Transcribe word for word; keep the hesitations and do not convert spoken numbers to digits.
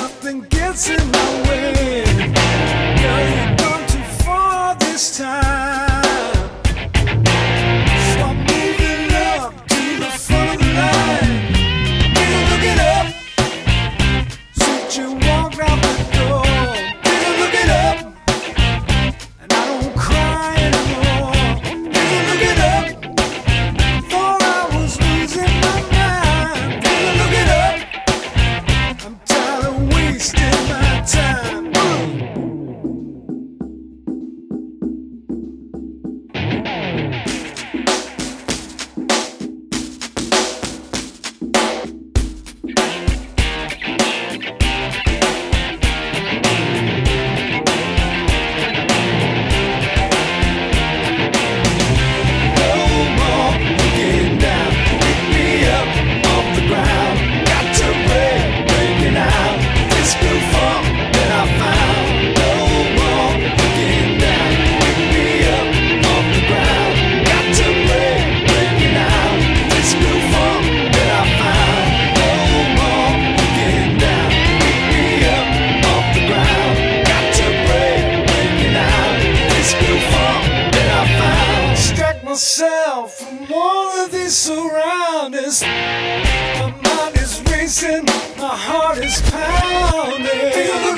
nothing gets in my way. Girl, you've gone too far this time, so I'm moving up to the front of the line. Baby, look it up, since you walked out the door. Baby, look it up, and I don't cry anymore. Baby, look it up, thought I was losing my mind. Baby, look it up, I'm tired of wasting my time. Myself from all of these surroundings. My mind is racing, my heart is pounding.